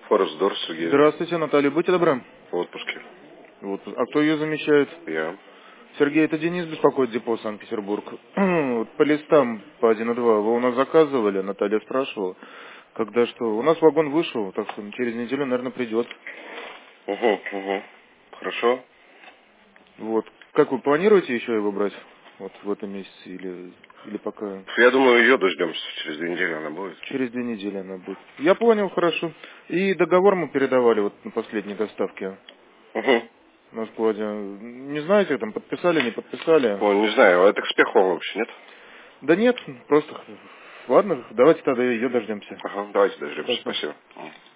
Форестдор Сергей. Здравствуйте, Наталья, будьте добры. В отпуске. Вот. А кто ее замещает? Я. Сергей, это Денис беспокоит, депо Санкт-Петербург. Вот по листам по 1 и 2 вы у нас заказывали, Наталья спрашивала, когда что. У нас вагон вышел, так что через неделю, наверное, придет. Угу. Хорошо. Вот. Как вы планируете еще его брать? Вот в этом месяце или пока? Я думаю, ее дождемся. Через 2 недели она будет. Через 2 недели она будет. Я понял, хорошо. И договор мы передавали вот на последней доставке Угу. на складе. Не знаете, там подписали, не подписали? Ой, не знаю, это к Спехову вообще, нет? Да нет, просто... Ладно, давайте тогда ее дождемся. Ага, давайте дождемся. Хорошо. Спасибо.